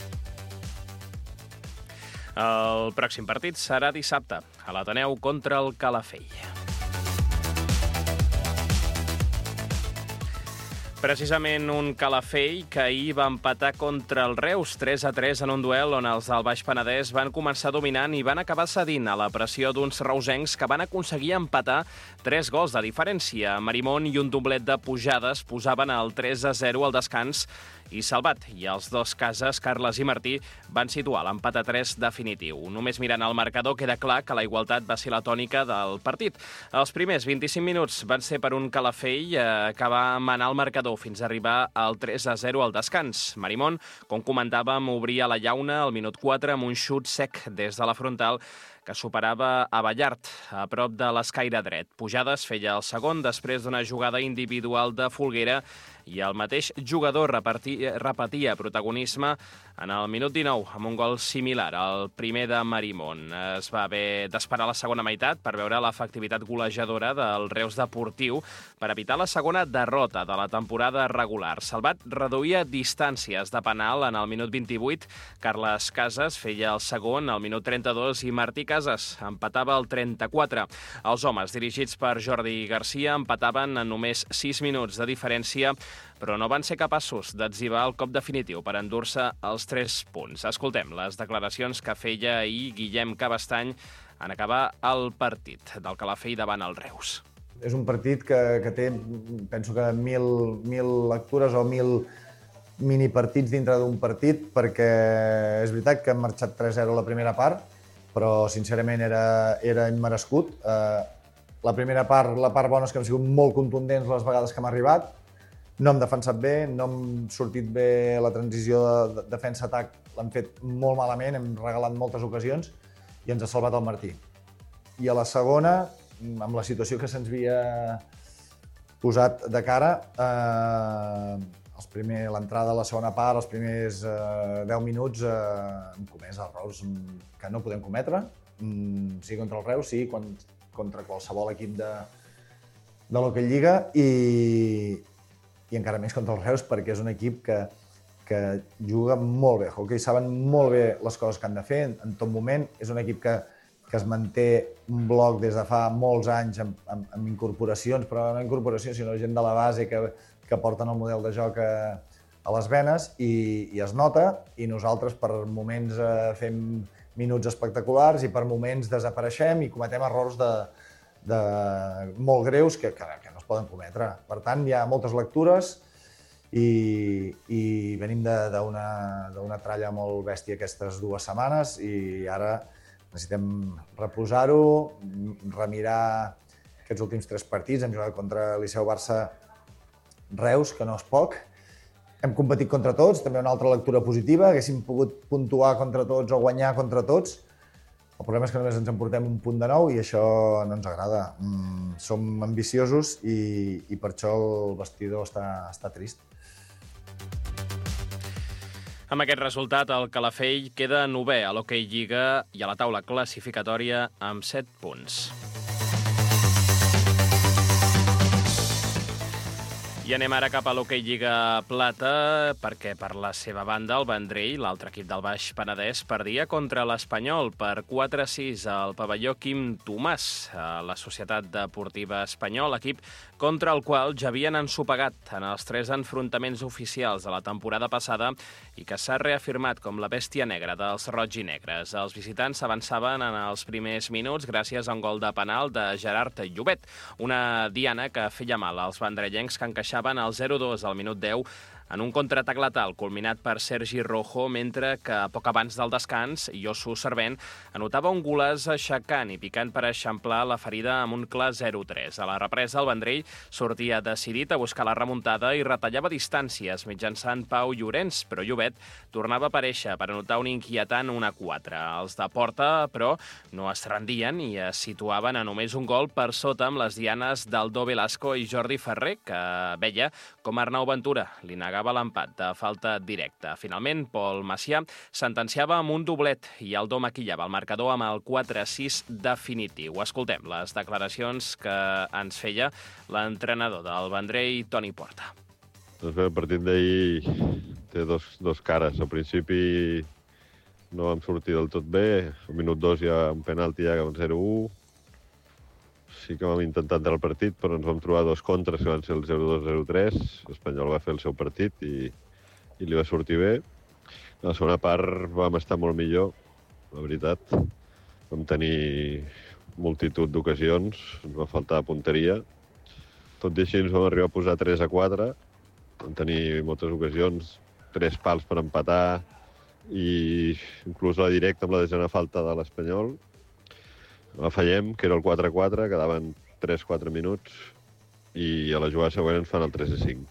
El pròxim partit serà dissabte, a l'Ateneu contra el Calafell. Precisament un Calafell que ahir va empatar contra el Reus 3-3 en un duel on els del Baix Penedès van començar dominant i van acabar cedint a la pressió d'uns reusencs que van aconseguir empatar 3 gols de diferència. Marimón i un doblet de Pujades posaven el 3-0 al descans i salvat. I els dos cases, Carles i Martí, van situar l'empat a 3 definitiu. Només mirant el marcador queda clar que la igualtat va ser la tònica del partit. Els primers 25 minuts van ser per un Calafell que va manar el marcador fins a arribar al 3-0 al descans. Marimón, com comentàvem, obria la llauna al minut 4 amb un xut sec des de la frontal que superava a Ballart, a prop de l'escaire dret. Pujades feia el segon després d'una jugada individual de Folguera i el mateix jugador repetia protagonisme en el minut 19 amb un gol similar al primer de Marimón. Es va haver d'esperar la segona meitat per veure l'efectivitat golejadora del Reus Deportiu per evitar la segona derrota de la temporada regular. Salvat reduïa distàncies de penal en el minut 28, Carles Casas feia el segon al minut 32 i Martí Casas empatava el 34. Els homes dirigits per Jordi Garcia empataven en només 6 minuts de diferència, però no van ser capaços d'etzibar el cop definitiu per endur-se els 3 punts. Escoltem les declaracions que feia ahir Guillem Cabestany en acabar el partit del Calafell davant el Reus. És un partit que té, penso que 1.000 lectures o 1.000 minipartits dintre d'un partit, perquè és veritat que hem marxat 3-0 a la primera part, però sincerament era immerescut. La primera part, la part bona és que hem sigut molt contundents les vegades que hem arribat. No hem defensat bé, no hem sortit bé la transició de defensa-atac, l'hem fet molt malament, hem regalat moltes ocasions i ens ha salvat el Martí. I a la segona, amb la situació que se'ns havia posat de cara, l'entrada a la segona part, els primers 10 minuts, hem comès errors que no podem cometre, sigui contra el Reus, sigui contra qualsevol equip de l'Hockey Lliga i encara més contra el Reus perquè és un equip que juga molt bé. Hockey saben molt bé les coses que han de fer en tot moment. És un equip que es manté un bloc des de fa molts anys amb incorporacions, però no incorporacions, sinó gent de la base que porten el model de joc a les venes i es nota, i nosaltres per moments fem minuts espectaculars i per moments desapareixem i cometem errors molt greus que no es poden cometre. Per tant, hi ha moltes lectures i venim d'una tralla molt bèstia aquestes 2 setmanes i ara necessitem reposar-ho, remirar aquests últims 3 partits. Hem jugat contra Liceu, Barça, Reus, que no és poc. Hem competit contra tots, també una altra lectura positiva. Haguéssim pogut puntuar contra tots o guanyar contra tots. El problema és que només ens emportem un punt de nou i això no ens agrada. Som ambiciosos i per això el vestidor està trist. Amb aquest resultat, el Calafell queda 9è a l'Hockey Lliga i a la taula classificatòria amb 7 punts. I anem ara cap a l'Hockey Lliga Plata, perquè per la seva banda el Vendrell, l'altre equip del Baix Penedès, perdia contra l'Espanyol per 4-6 al pavelló Quim Tomàs, a la Societat Deportiva Espanyol, equip contra el qual ja havien ensopegat en els 3 enfrontaments oficials de la temporada passada i que s'ha reafirmat com la bèstia negra dels roig i negres. Els visitants s'avançaven en els primers minuts gràcies a un gol de penal de Gerard Llobet, una diana que feia mal als vendrellencs que encaixaven al 0-2 al minut 10 en un contraatac letal culminat per Sergi Rojo, mentre que poc abans del descans, Josu Servent anotava un golaç aixecant i picant per eixamplar la ferida amb un clar 0-3. A la represa, el Vendrell sortia decidit a buscar la remuntada i retallava distàncies mitjançant Pau Llorenç, però Llobet tornava a aparèixer per anotar un inquietant 1-4. Els de porta, però, no es rendien i es situaven a només un gol per sota amb les dianes d'Aldo Velasco i Jordi Ferrer, que veia com Arnau Ventura li negava l'empat de falta directa. Finalment, Pol Macià sentenciava amb un doblet i Aldo maquillava el marcador amb el 4-6 definitiu. Escoltem les declaracions que ens feia l'entrenador del Vendrell, Toni Porta. Doncs bé, el partit d'ahir té dos cares. Al principi no vam sortir del tot bé. Al minut 2 hi ha un penalti ja un 0-1. Sí que vam intentar entrar al partit, però ens vam trobar 2 contres, que van ser el 0-2-0-3. L'Espanyol va fer el seu partit i li va sortir bé. A la segona part vam estar molt millor, la veritat. Vam tenir multitud d'ocasions, ens va faltar punteria. Tot i així ens vam arribar a posar 3-4. Vam tenir moltes ocasions, 3 pals per empatar i inclús la directa amb la desena falta de l'Espanyol. La fallem, que era el 4-4, quedaven 3-4 minuts i a la jugada següent ens fan el 3-5.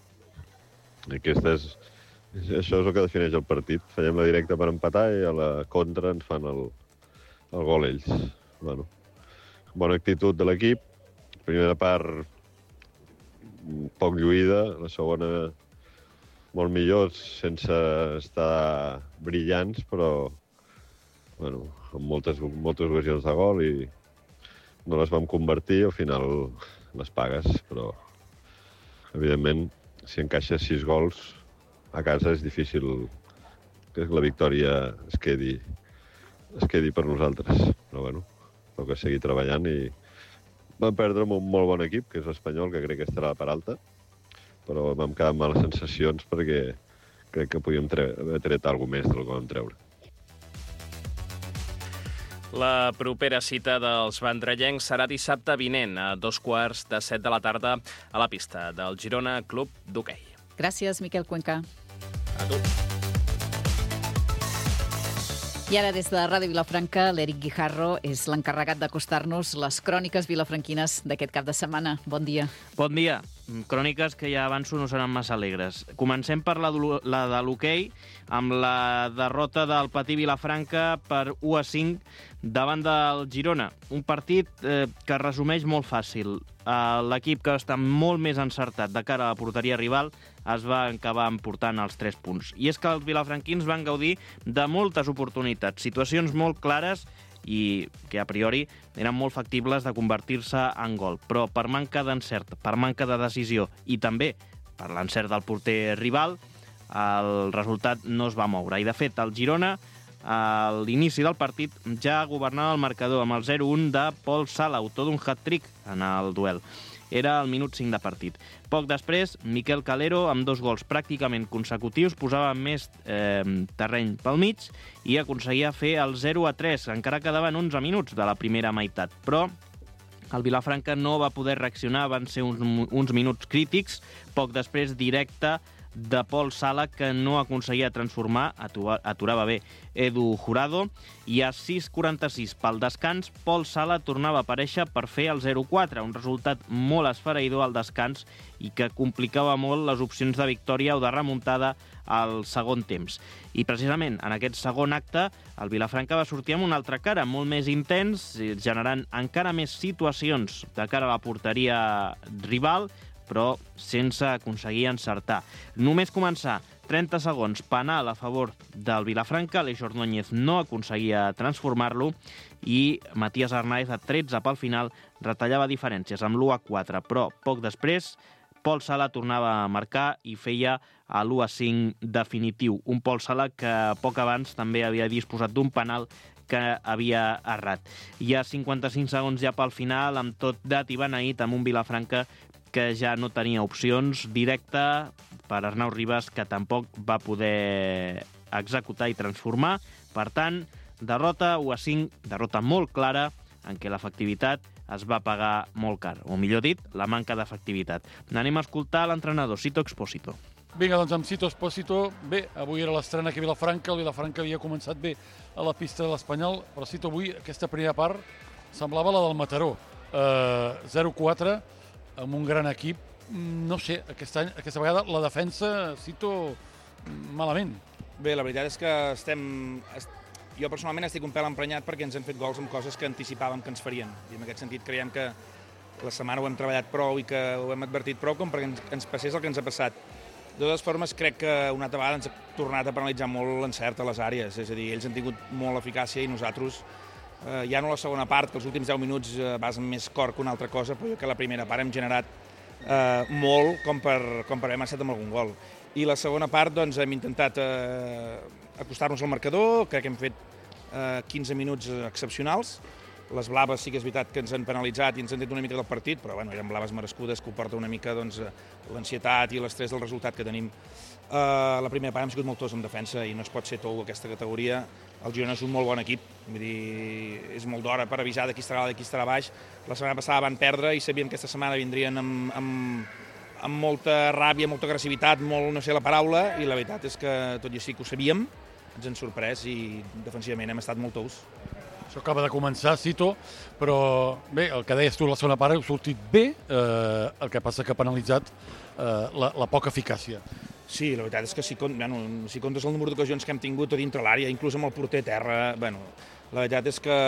Això és el que defineix el partit. Fallem la directa per empatar i a la contra ens fan el gol ells. Bueno, bona actitud de l'equip. Primera part poc lluïda, la segona molt millor, sense estar brillants, però bueno, amb moltes ocasions de gol i no les vam convertir, al final les pagues, però evidentment si encaixes 6 gols a casa és difícil que la victòria es quedi per nosaltres. Però bueno, toca seguir treballant i vam perdre amb un molt bon equip, que és l'Espanyol, que crec que estarà per alta, però vam quedar amb males sensacions perquè crec que podíem haver tret alguna més del que vam treure. La propera cita dels vendrellencs serà dissabte vinent a 14:15 de la tarda a la pista del Girona Club d'Hoquei. Gràcies, Miquel Cuenca. A tu. I ara, des de Ràdio Vilafranca, l'Eric Guijarro és l'encarregat d'acostar-nos les cròniques vilafranquines d'aquest cap de setmana. Bon dia. Bon dia. Cròniques que ja avanço no seran massa alegres. Comencem per la de l'hoquei, amb la derrota del Patí Vilafranca per 1-5 davant del Girona. Un partit que resumeix molt fàcil. L'equip que està molt més encertat de cara a la porteria rival es va acabar emportant els 3 punts. I és que els vilafranquins van gaudir de moltes oportunitats, situacions molt clares i que a priori eren molt factibles de convertir-se en gol. Però per manca d'encert, per manca de decisió i també per l'encert del porter rival, el resultat no es va moure. I de fet, el Girona, a l'inici del partit, ja governava el marcador amb el 0-1 de Pol Sala, autor d'un hat-trick en el duel. Era el minut 5 de partit. Poc després, Miquel Calero, amb 2 gols pràcticament consecutius, posava més terreny pel mig i aconseguia fer el 0-3. Encara quedaven 11 minuts de la primera meitat. Però el Vilafranca no va poder reaccionar, van ser uns minuts crítics. Poc després, directe de Pol Sala, que no aconseguia transformar, aturava bé Edu Jurado, i a 6:46 pel descans, Pol Sala tornava a aparèixer per fer el 0-4, un resultat molt esfereïdor al descans i que complicava molt les opcions de victòria o de remuntada al segon temps. I precisament en aquest segon acte el Vilafranca va sortir amb una altra cara, molt més intens, generant encara més situacions de cara a la porteria rival, però sense aconseguir encertar. Només començar, 30 segons, penal a favor del Vilafranca, Aleix Ordóñez no aconseguia transformar-lo i Matías Arnáez, a 13 pel final, retallava diferències amb l'1-4, però poc després Pol Sala tornava a marcar i feia l'1-5 definitiu. Un Pol Sala que poc abans també havia disposat d'un penal que havia errat. I a 55 segons ja pel final, amb tot dat i beneït, amb un Vilafranca que ja no tenia opcions, directa per Arnau Ribas, que tampoc va poder executar i transformar. Per tant, derrota 1-5, derrota molt clara, en què l'efectivitat es va pagar molt car, o millor dit, la manca d'efectivitat. Anem a escoltar l'entrenador, Sito Expósito. Vinga, doncs amb Sito Expósito, bé, avui era l'estrena aquí a Vilafranca, el Vilafranca havia començat bé a la pista de l'Espanyol, però Sito, avui aquesta primera part semblava la del Mataró. 0-4, amb un gran equip. No sé, aquesta vegada la defensa, Sito, malament. Bé, la veritat és que jo personalment estic un pèl emprenyat perquè ens han fet gols amb coses que anticipàvem que ens farien. I en aquest sentit creiem que la setmana ho hem treballat prou i que ho hem advertit prou com perquè ens passés el que ens ha passat. De totes formes, crec que una altra vegada ens ha tornat a penalitzar molt l'encert a les àrees. És a dir, ells han tingut molt eficàcia i nosaltres, ja no la segona part, que els últims 10 minuts vas amb més cor que una altra cosa, però jo que la primera part hem generat molt com per haver marxat amb algun gol. I la segona part doncs, hem intentat acostar-nos al marcador, crec que hem fet 15 minuts excepcionals. Les blaves sí que és veritat que ens han penalitzat i ens han dit una mica del partit, però bueno, eren blaves merescudes que ho porta una mica doncs, l'ansietat i l'estrès del resultat que tenim. La primera part hem sigut molt tots en defensa i no es pot ser tou aquesta categoria. El Girona és un molt bon equip, vull dir, és molt d'hora per avisar de qui estarà dalt i qui estarà baix. La setmana passada van perdre i sabíem que aquesta setmana vindrien amb molta ràbia, molta agressivitat, molt no sé la paraula, i la veritat és que tot i així que ho sabíem, ens han sorprès i defensivament hem estat molt tous. Això acaba de començar, Sito, però bé, el que deies tu la segona part heu sortit bé, el que passa que ha penalitzat la poca eficàcia. Sí, la veritat és que si comptes el número d'ocasions que hem tingut a dintre l'àrea, inclús amb el porter a terra, la veritat és que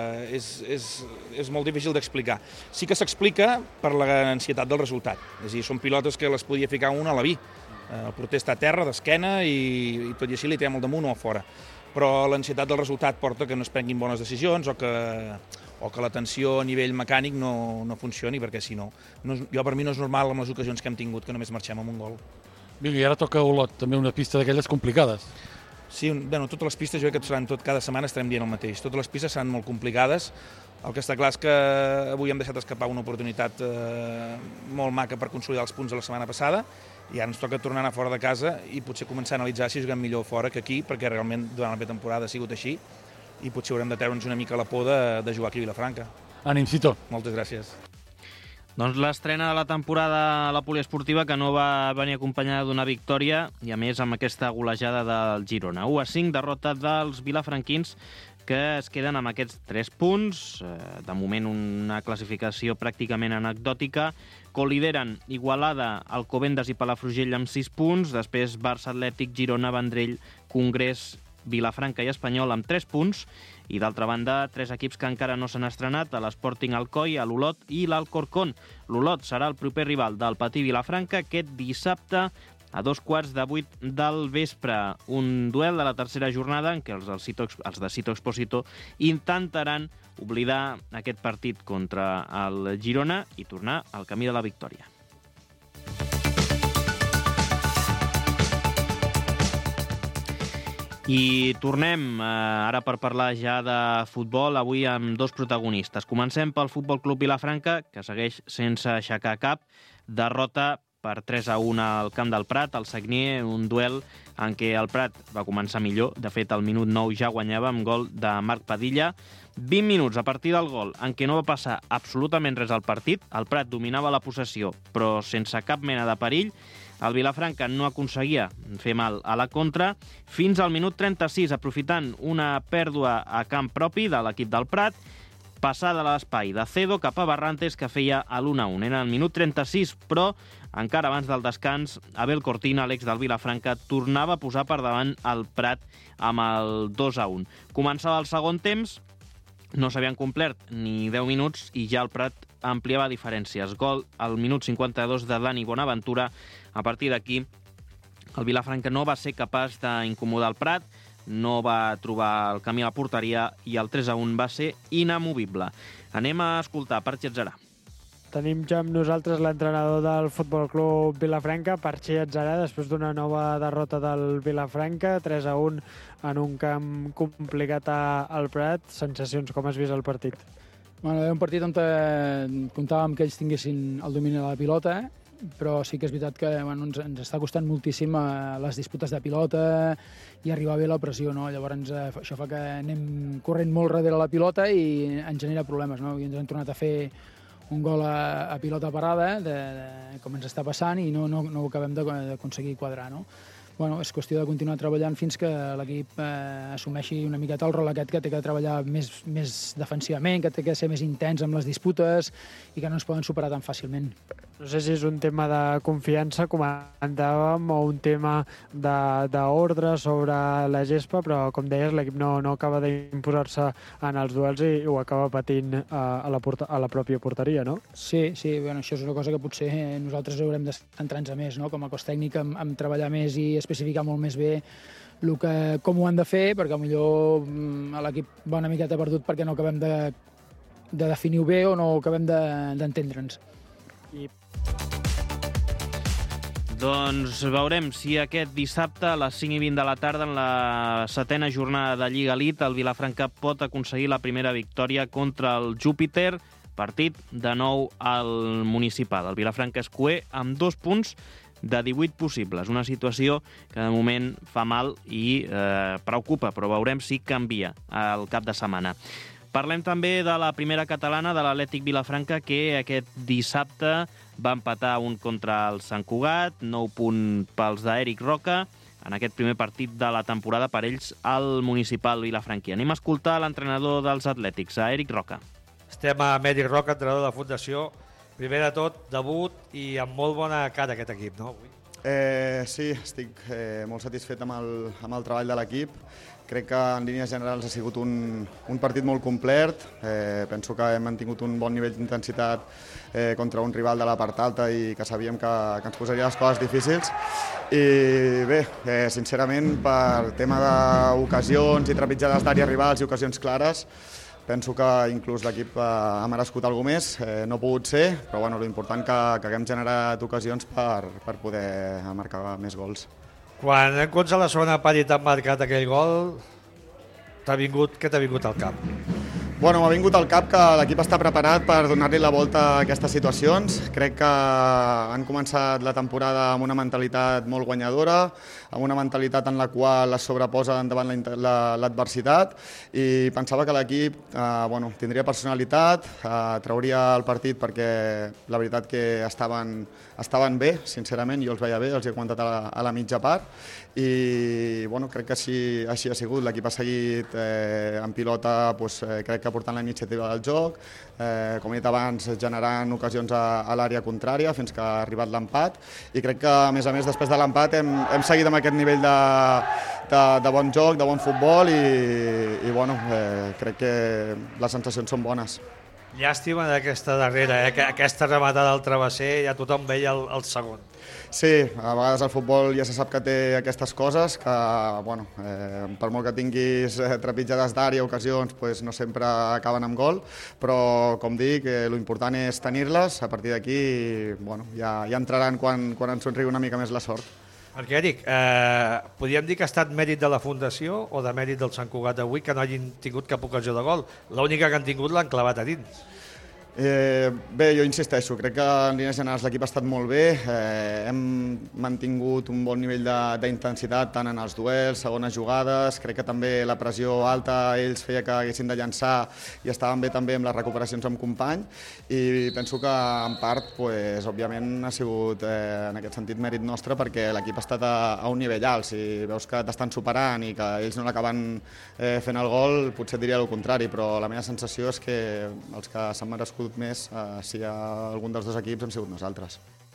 és molt difícil d'explicar. Sí que s'explica per l'ansietat del resultat. És a dir, són pilotes que les podia ficar un a la vi. El porter està a terra, d'esquena, i tot i així li té molt damunt o a fora. Però l'ansietat del resultat porta que no es prenguin bones decisions o que la tensió a nivell mecànic no funcioni, perquè si no, per mi no és normal amb les ocasions que hem tingut que només marxem amb un gol. Vinga, i ara toca Olot, també una pista d'aquelles complicades. Sí, totes les pistes, jo crec que cada setmana estarem dient el mateix. Totes les pistes seran molt complicades. El que està clar és que avui hem deixat escapar una oportunitat molt maca per consolidar els punts de la setmana passada i ara ens toca tornar a anar fora de casa i potser començar a analitzar si juguem millor fora que aquí, perquè realment durant la pretemporada ha sigut així i potser haurem de treure'ns una mica la por de jugar aquí a Vilafranca. Ànim, Sito. Moltes gràcies. Doncs l'estrena de la temporada a la poliesportiva, que no va venir acompanyada d'una victòria, i a més amb aquesta golejada del Girona. 1-5, derrota dels vilafranquins, que es queden amb aquests 3 punts. De moment una classificació pràcticament anecdòtica. Colideren Igualada, Alcobendas i Palafrugell amb 6 punts. Després Barça, Atlètic, Girona, Vendrell, Congrés, Vilafranca i Espanyol amb 3 punts. I d'altra banda, 3 equips que encara no s'han estrenat, l'Sporting Alcoi, l'Olot i l'Alcorcón. L'Olot serà el proper rival del Patí Vilafranca aquest dissabte a 7:15 del vespre. Un duel de la tercera jornada en què els de Sito Expósito intentaran oblidar aquest partit contra el Girona i tornar al camí de la victòria. I tornem ara per parlar ja de futbol, avui amb 2 protagonistes. Comencem pel Futbol Club Vilafranca, que segueix sense aixecar cap. Derrota per 3-1 al camp del Prat, al Sagnier, un duel en què el Prat va començar millor. De fet, al minut 9 ja guanyava amb gol de Marc Padilla. 20 minuts a partir del gol en què no va passar absolutament res al partit. El Prat dominava la possessió, però sense cap mena de perill. El Vilafranca no aconseguia fer mal a la contra fins al minut 36, aprofitant una pèrdua a camp propi de l'equip del Prat, passada a l'espai de Cedo cap a Barrantes, que feia l'1-1. Era el minut 36, però encara abans del descans, Abel Cortina, l'ex del Vilafranca, tornava a posar per davant el Prat amb el 2-1. Començava el segon temps, no s'havien complert ni 10 minuts i ja el Prat ampliava diferències. Gol al minut 52 de Dani Bonaventura. A partir d'aquí, el Vilafranca no va ser capaç d'incomodar el Prat, no va trobar el camí a la porteria i el 3-1 va ser inamovible. Anem a escoltar Parchi Atzarà. Tenim ja amb nosaltres l'entrenador del Futbol Club Vilafranca, Parchi Atzarà, després d'una nova derrota del Vilafranca, 3-1 en un camp complicat al Prat. Sensacions, com has vist el partit? Bueno, era un partit on comptàvem que ells tinguessin el domini de la pilota, però sí que és veritat que ens està costant moltíssim les disputes de pilota i arribar bé a la pressió, no? Llavors això fa que anem corrent molt darrere la pilota i ens genera problemes, no? I ens han tornat a fer un gol a pilota parada, com ens està passant, i no ho acabem d'aconseguir quadrar, no? Bueno, és qüestió de continuar treballant fins que l'equip assumeixi una miqueta el rol aquest, que té que treballar més defensivament, que té que ser més intens amb les disputes i que no ens poden superar tan fàcilment. No sé si és un tema de confiança, comentàvem, o un tema d'ordre sobre la gespa, però com deies, l'equip no acaba d'imposar-se en els duels i ho acaba patint a la pròpia porteria, no? Sí, bueno, això és una cosa que potser nosaltres haurem de centrar-nos més, no? Com a cos tècnic, en treballar més i especificar molt més bé com ho han de fer, perquè potser l'equip va una miqueta perdut perquè no acabem de definir-ho bé o no acabem d'entendre'ns. Doncs veurem si aquest dissabte a les 5:20 de la tarda, en la 7a jornada de Lliga Elite, el Vilafranca pot aconseguir la primera victòria contra el Júpiter, partit de nou al municipal. El Vilafranca és cuer amb 2 punts de 18 possibles. Una situació que de moment fa mal i preocupa, però veurem si canvia al cap de setmana. Parlem també de la primera catalana, de l'Atlètic Vilafranca, que aquest dissabte va empatar un contra el Sant Cugat, 9 punts pels d'Eric Roca, en aquest primer partit de la temporada per ells al municipal vilafranquí. Anem a escoltar l'entrenador dels Atlètics, a Eric Roca. Estem amb Eric Roca, entrenador de la Fundació. Primer de tot, debut i amb molt bona cara aquest equip, no? Sí, estic molt satisfet amb el treball de l'equip. Crec que en línies generals ha sigut un partit molt complet. Penso que hem mantingut un bon nivell d'intensitat contra un rival de la part alta i que sabíem que ens posaria les coses difícils. I bé, sincerament, per tema d'ocasions i trepitjades d'àrees rivals i ocasions clares, penso que inclús l'equip ha merescut alguna més. No ha pogut ser, però bueno, l'important que haguem generat ocasions per poder marcar més gols. Quan en comptes a la segona part i t'han marcat aquell gol, què t'ha vingut al cap? Bueno, m'ha vingut al cap que l'equip està preparat per donar-li la volta a aquestes situacions. Crec que han començat la temporada amb una mentalitat molt guanyadora, amb una mentalitat en la qual es sobreposa davant l'adversitat, i pensava que l'equip tindria personalitat, trauria el partit perquè la veritat que estaven bé, sincerament, jo els veia bé, els he aguantat a la mitja part, i crec que així ha sigut. L'equip ha seguit en pilota, crec que portant la iniciativa del joc, com he dit abans, generant ocasions a l'àrea contrària fins que ha arribat l'empat, i crec que, a més, després de l'empat hem seguit amb aquest nivell de bon joc, de bon futbol, i crec que les sensacions són bones. Llàstima d'aquesta darrera, aquesta rematada del travesser, ja tothom veia el segon. Sí, a vegades el futbol ja se sap que té aquestes coses, que per molt que tinguis trepitjades d'àrea, ocasions, no sempre acaben amb gol, però, com dic, l'important és tenir-les. A partir d'aquí ja entraran quan ens somriu una mica més la sort. Perquè, Eric, podríem dir que ha estat mèrit de la Fundació o de mèrit del Sant Cugat avui que no hagin tingut cap ocasió de gol? L'única que han tingut l'han clavat a dins. Bé, jo insisteixo, crec que en línies generals l'equip ha estat molt bé, hem mantingut un bon nivell d'intensitat tant en els duels, segones jugades, crec que també la pressió alta ells feia que haguessin de llançar i estaven bé també amb les recuperacions amb company, i penso que en part, òbviament, ha sigut en aquest sentit mèrit nostre perquè l'equip ha estat a un nivell alt. Si veus que t'estan superant i que ells no l'acaben fent el gol, potser diria el contrari, però la meva sensació és que els que s'han merescut més, si hi ha algun dels dos equips, hem sigut nosaltres.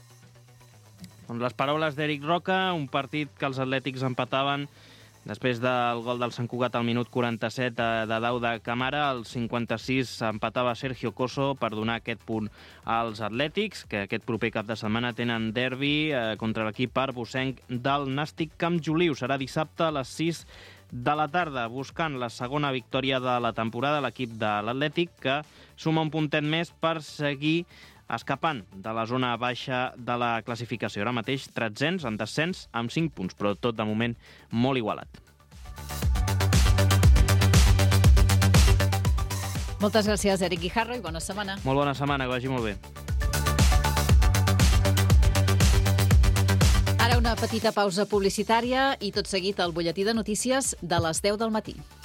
Amb les paraules d'Eric Roca, un partit que els atlètics empataven després del gol del Sant Cugat al minut 47 de Dauda Camara. Al 56 empatava Sergio Coso per donar aquest punt als atlètics, que aquest proper cap de setmana tenen derbi contra l'equip arbocenc del Nàstic Camp Joliu. Serà dissabte a les 6 de la tarda, buscant la segona victòria de la temporada, l'equip de l'Atlètic, que suma un puntet més per seguir escapant de la zona baixa de la classificació. Ara mateix 1300 en descens amb 5 punts, però tot de moment molt igualat. Moltes gràcies, Eric Guijarro, i bona setmana. Molt bona setmana, que vagi molt bé. Ara una petita pausa publicitària i tot seguit el butlletí de notícies de les 10 del matí.